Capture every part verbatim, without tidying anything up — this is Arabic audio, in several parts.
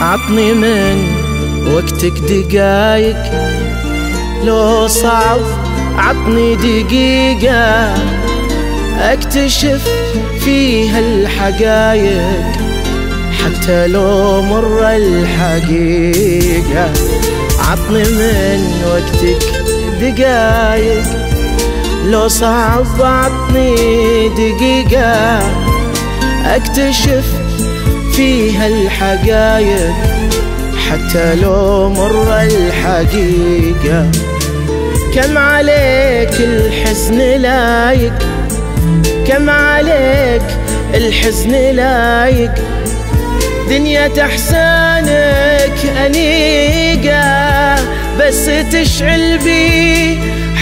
عطني من وقتك دقايق، لو صعب عطني دقيقة اكتشف فيها الحقايق، حتى لو مر الحقيقة. عطني من وقتك دقايق، لو صعب عطني دقيقة اكتشف فيها الحقايق، حتى لو مر الحقيقة. كم عليك الحزن لايق، كم عليك الحزن لايق، دنيا تحسانك أنيقة، بس تشعل بي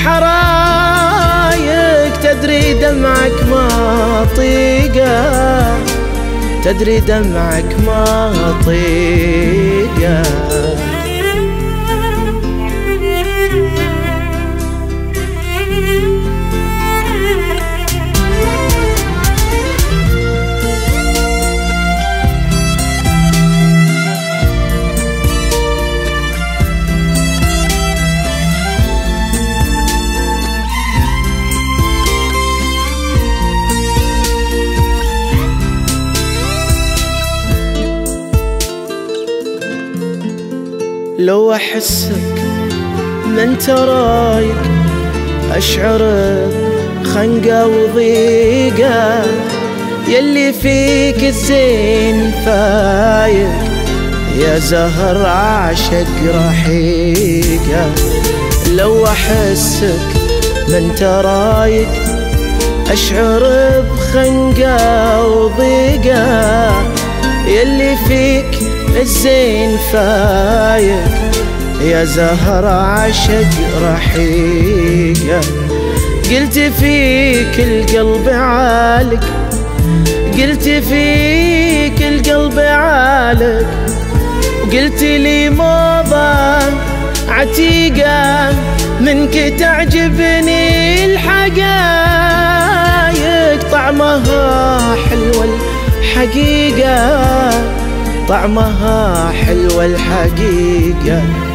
حرايق. تدري دمعك ما طيقة، تدري دمعك ما طيقة. لو أحسك ما انت رايق، أشعر بخنقة وضيقة، يلي فيك الزين فايق، يا زهر عاشق رحيقة. لو أحسك ما انت رايق، أشعر بخنقة وضيقة، يلي فيك الزين فايق، يا زهر عاشق رحيقة. قلت فيك القلب عالق، قلت فيك القلب عالق، وقلت لي موضة عتيقة، منك تعجبني الحقايق. طعمها حلوة الحقيقة، طعمها حلوة الحقيقة.